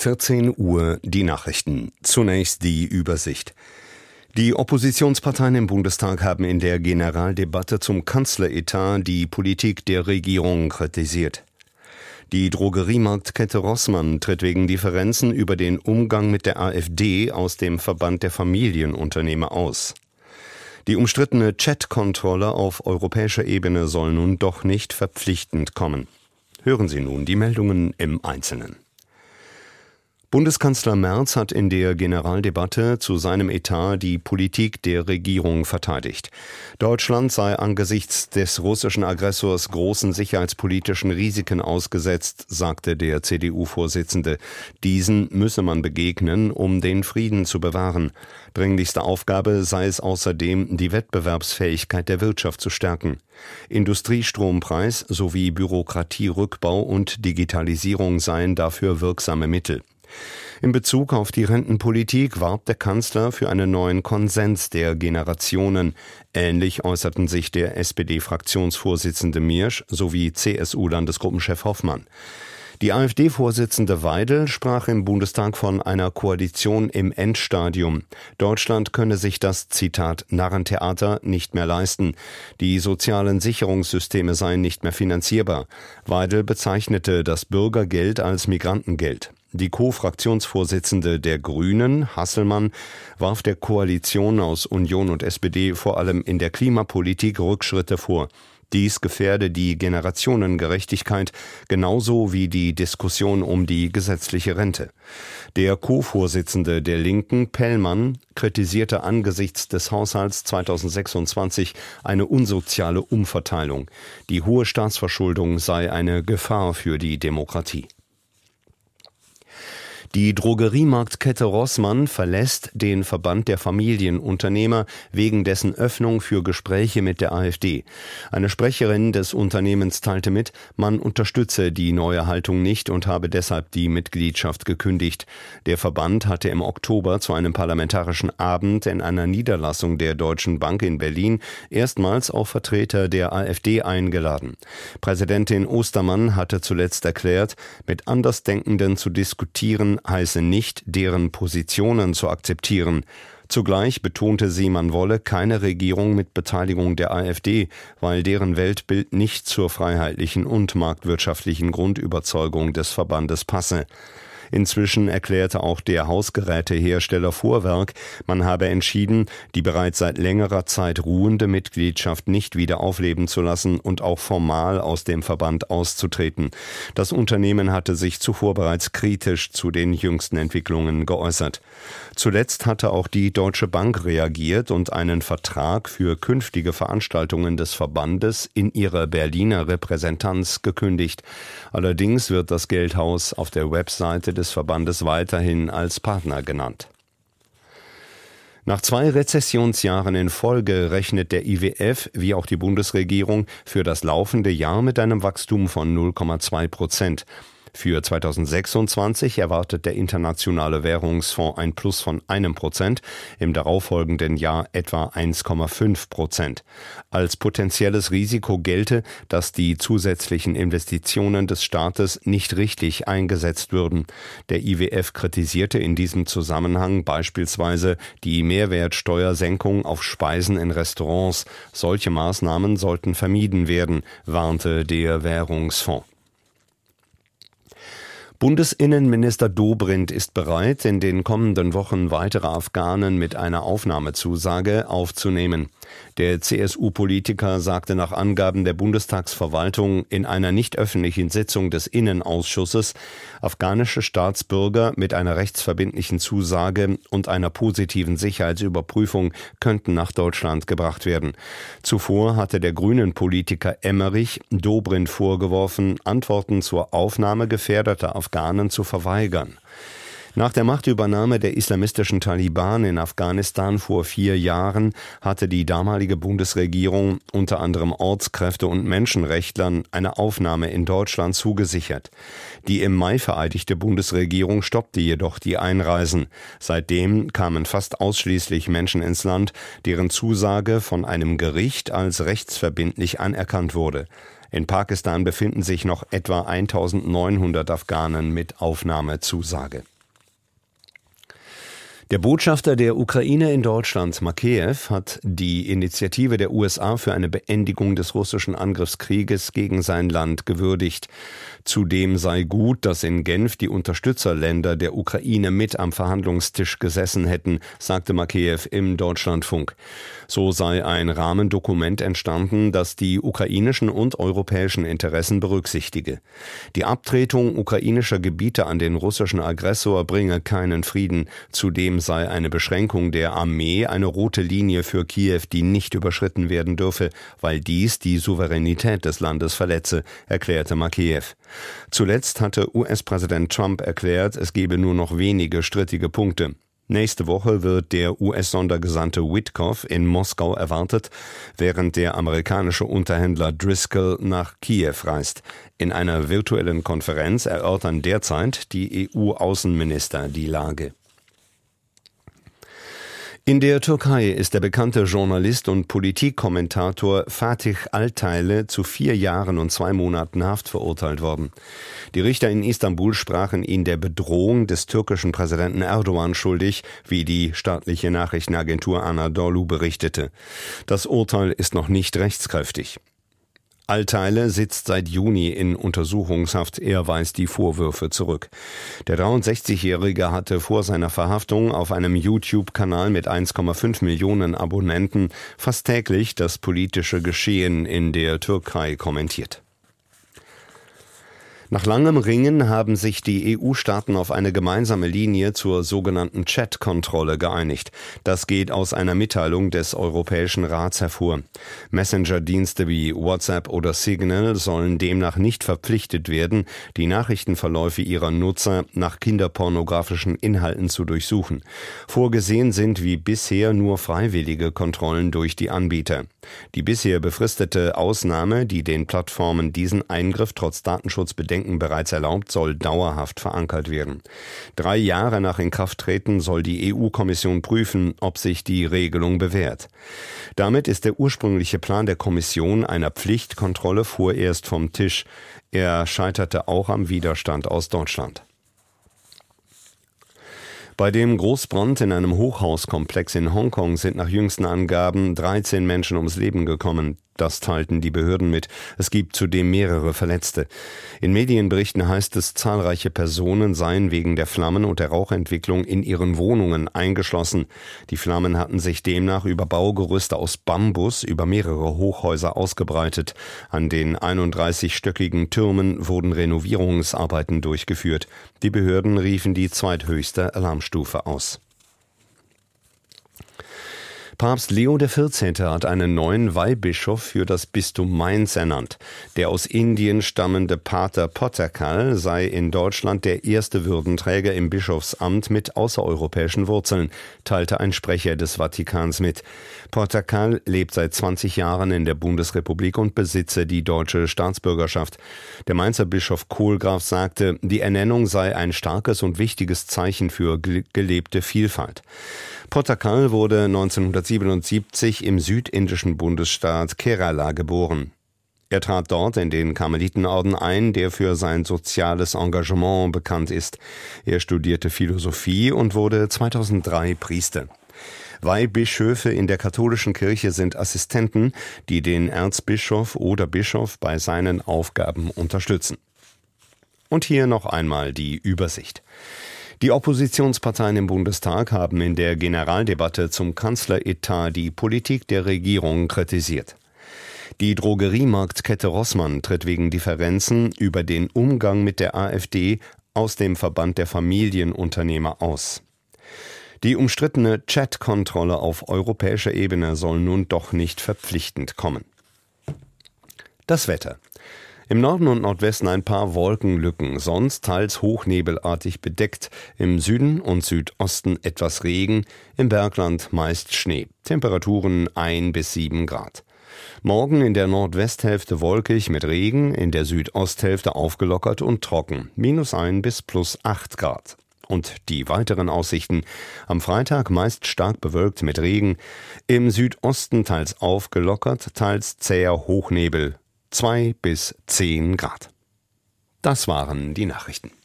14 Uhr die Nachrichten. Zunächst die Übersicht. Die Oppositionsparteien im Bundestag haben in der Generaldebatte zum Kanzleretat die Politik der Regierung kritisiert. Die Drogeriemarktkette Rossmann tritt wegen Differenzen über den Umgang mit der AfD aus dem Verband der Familienunternehmer aus. Die umstrittene Chat-Kontrolle auf europäischer Ebene soll nun doch nicht verpflichtend kommen. Hören Sie nun die Meldungen im Einzelnen. Bundeskanzler Merz hat in der Generaldebatte zu seinem Etat die Politik der Regierung verteidigt. Deutschland sei angesichts des russischen Aggressors großen sicherheitspolitischen Risiken ausgesetzt, sagte der CDU-Vorsitzende. Diesen müsse man begegnen, um den Frieden zu bewahren. Dringlichste Aufgabe sei es außerdem, die Wettbewerbsfähigkeit der Wirtschaft zu stärken. Industriestrompreis sowie Bürokratierückbau und Digitalisierung seien dafür wirksame Mittel. In Bezug auf die Rentenpolitik warb der Kanzler für einen neuen Konsens der Generationen. Ähnlich äußerten sich der SPD-Fraktionsvorsitzende Miersch sowie CSU-Landesgruppenchef Hoffmann. Die AfD-Vorsitzende Weidel sprach im Bundestag von einer Koalition im Endstadium. Deutschland könne sich das, Zitat, Narrentheater nicht mehr leisten. Die sozialen Sicherungssysteme seien nicht mehr finanzierbar. Weidel bezeichnete das Bürgergeld als Migrantengeld. Die Co-Fraktionsvorsitzende der Grünen, Hasselmann, warf der Koalition aus Union und SPD vor allem in der Klimapolitik Rückschritte vor. Dies gefährde die Generationengerechtigkeit genauso wie die Diskussion um die gesetzliche Rente. Der Co-Vorsitzende der Linken, Pellmann, kritisierte angesichts des Haushalts 2026 eine unsoziale Umverteilung. Die hohe Staatsverschuldung sei eine Gefahr für die Demokratie. Die Drogeriemarktkette Rossmann verlässt den Verband der Familienunternehmer wegen dessen Öffnung für Gespräche mit der AfD. Eine Sprecherin des Unternehmens teilte mit, man unterstütze die neue Haltung nicht und habe deshalb die Mitgliedschaft gekündigt. Der Verband hatte im Oktober zu einem parlamentarischen Abend in einer Niederlassung der Deutschen Bank in Berlin erstmals auch Vertreter der AfD eingeladen. Präsidentin Ostermann hatte zuletzt erklärt, mit Andersdenkenden zu diskutieren heiße nicht, deren Positionen zu akzeptieren. Zugleich betonte sie, man wolle keine Regierung mit Beteiligung der AfD, weil deren Weltbild nicht zur freiheitlichen und marktwirtschaftlichen Grundüberzeugung des Verbandes passe. Inzwischen erklärte auch der Hausgerätehersteller Vorwerk, man habe entschieden, die bereits seit längerer Zeit ruhende Mitgliedschaft nicht wieder aufleben zu lassen und auch formal aus dem Verband auszutreten. Das Unternehmen hatte sich zuvor bereits kritisch zu den jüngsten Entwicklungen geäußert. Zuletzt hatte auch die Deutsche Bank reagiert und einen Vertrag für künftige Veranstaltungen des Verbandes in ihrer Berliner Repräsentanz gekündigt. Allerdings wird das Geldhaus auf der Webseite des Verbandes weiterhin als Partner genannt. Nach 2 Rezessionsjahren in Folge rechnet der IWF wie auch die Bundesregierung für das laufende Jahr mit einem Wachstum von 0,2%. Für 2026 erwartet der Internationale Währungsfonds ein Plus von 1%, im darauffolgenden Jahr etwa 1,5%. Als potenzielles Risiko gelte, dass die zusätzlichen Investitionen des Staates nicht richtig eingesetzt würden. Der IWF kritisierte in diesem Zusammenhang beispielsweise die Mehrwertsteuersenkung auf Speisen in Restaurants. Solche Maßnahmen sollten vermieden werden, warnte der Währungsfonds. Bundesinnenminister Dobrindt ist bereit, in den kommenden Wochen weitere Afghanen mit einer Aufnahmezusage aufzunehmen. Der CSU-Politiker sagte nach Angaben der Bundestagsverwaltung in einer nicht öffentlichen Sitzung des Innenausschusses, afghanische Staatsbürger mit einer rechtsverbindlichen Zusage und einer positiven Sicherheitsüberprüfung könnten nach Deutschland gebracht werden. Zuvor hatte der Grünen-Politiker Emmerich Dobrindt vorgeworfen, Antworten zur Aufnahme gefährdeter Afghanen zu verweigern. Nach der Machtübernahme der islamistischen Taliban in Afghanistan vor 4 Jahren hatte die damalige Bundesregierung unter anderem Ortskräfte und Menschenrechtlern eine Aufnahme in Deutschland zugesichert. Die im Mai vereidigte Bundesregierung stoppte jedoch die Einreisen. Seitdem kamen fast ausschließlich Menschen ins Land, deren Zusage von einem Gericht als rechtsverbindlich anerkannt wurde. In Pakistan befinden sich noch etwa 1900 Afghanen mit Aufnahmezusage. Der Botschafter der Ukraine in Deutschland, Makeyev, hat die Initiative der USA für eine Beendigung des russischen Angriffskrieges gegen sein Land gewürdigt. Zudem sei gut, dass in Genf die Unterstützerländer der Ukraine mit am Verhandlungstisch gesessen hätten, sagte Makeyev im Deutschlandfunk. So sei ein Rahmendokument entstanden, das die ukrainischen und europäischen Interessen berücksichtige. Die Abtretung ukrainischer Gebiete an den russischen Aggressor bringe keinen Frieden. Zudem sei eine Beschränkung der Armee eine rote Linie für Kiew, die nicht überschritten werden dürfe, weil dies die Souveränität des Landes verletze, erklärte Makeyev. Zuletzt hatte US-Präsident Trump erklärt, es gebe nur noch wenige strittige Punkte. Nächste Woche wird der US-Sondergesandte Witkoff in Moskau erwartet, während der amerikanische Unterhändler Driscoll nach Kiew reist. In einer virtuellen Konferenz erörtern derzeit die EU-Außenminister die Lage. In der Türkei ist der bekannte Journalist und Politikkommentator Fatih Altaylı zu 4 Jahren und 2 Monaten Haft verurteilt worden. Die Richter in Istanbul sprachen ihn der Bedrohung des türkischen Präsidenten Erdogan schuldig, wie die staatliche Nachrichtenagentur Anadolu berichtete. Das Urteil ist noch nicht rechtskräftig. Altaylı sitzt seit Juni in Untersuchungshaft. Er weist die Vorwürfe zurück. Der 63-Jährige hatte vor seiner Verhaftung auf einem YouTube-Kanal mit 1,5 Millionen Abonnenten fast täglich das politische Geschehen in der Türkei kommentiert. Nach langem Ringen haben sich die EU-Staaten auf eine gemeinsame Linie zur sogenannten Chat-Kontrolle geeinigt. Das geht aus einer Mitteilung des Europäischen Rats hervor. Messenger-Dienste wie WhatsApp oder Signal sollen demnach nicht verpflichtet werden, die Nachrichtenverläufe ihrer Nutzer nach kinderpornografischen Inhalten zu durchsuchen. Vorgesehen sind wie bisher nur freiwillige Kontrollen durch die Anbieter. Die bisher befristete Ausnahme, die den Plattformen diesen Eingriff trotz Datenschutzbedenken bereits erlaubt, soll dauerhaft verankert werden. 3 Jahre nach Inkrafttreten soll die EU-Kommission prüfen, ob sich die Regelung bewährt. Damit ist der ursprüngliche Plan der Kommission einer Pflichtkontrolle vorerst vom Tisch. Er scheiterte auch am Widerstand aus Deutschland. Bei dem Großbrand in einem Hochhauskomplex in Hongkong sind nach jüngsten Angaben 13 Menschen ums Leben gekommen. Das teilten die Behörden mit. Es gibt zudem mehrere Verletzte. In Medienberichten heißt es, zahlreiche Personen seien wegen der Flammen und der Rauchentwicklung in ihren Wohnungen eingeschlossen. Die Flammen hatten sich demnach über Baugerüste aus Bambus über mehrere Hochhäuser ausgebreitet. An den 31-stöckigen Türmen wurden Renovierungsarbeiten durchgeführt. Die Behörden riefen die zweithöchste Alarmstufe aus. Papst Leo XIV. Hat einen neuen Weihbischof für das Bistum Mainz ernannt. Der aus Indien stammende Pater Potterkal sei in Deutschland der erste Würdenträger im Bischofsamt mit außereuropäischen Wurzeln, teilte ein Sprecher des Vatikans mit. Potterkal lebt seit 20 Jahren in der Bundesrepublik und besitze die deutsche Staatsbürgerschaft. Der Mainzer Bischof Kohlgraf sagte, die Ernennung sei ein starkes und wichtiges Zeichen für gelebte Vielfalt. Potterkal wurde 1977 im südindischen Bundesstaat Kerala geboren. Er trat dort in den Karmelitenorden ein, der für sein soziales Engagement bekannt ist. Er studierte Philosophie und wurde 2003 Priester. Weihbischöfe in der katholischen Kirche sind Assistenten, die den Erzbischof oder Bischof bei seinen Aufgaben unterstützen. Und hier noch einmal die Übersicht. Die Oppositionsparteien im Bundestag haben in der Generaldebatte zum Kanzleretat die Politik der Regierung kritisiert. Die Drogeriemarktkette Rossmann tritt wegen Differenzen über den Umgang mit der AfD aus dem Verband der Familienunternehmer aus. Die umstrittene Chat-Kontrolle auf europäischer Ebene soll nun doch nicht verpflichtend kommen. Das Wetter. Im Norden und Nordwesten ein paar Wolkenlücken, sonst teils hochnebelartig bedeckt. Im Süden und Südosten etwas Regen, im Bergland meist Schnee. Temperaturen 1 bis 7 Grad. Morgen in der Nordwesthälfte wolkig mit Regen, in der Südosthälfte aufgelockert und trocken. -1 bis +8 Grad. Und die weiteren Aussichten. Am Freitag meist stark bewölkt mit Regen. Im Südosten teils aufgelockert, teils zäher Hochnebel. 2 bis 10 Grad. Das waren die Nachrichten.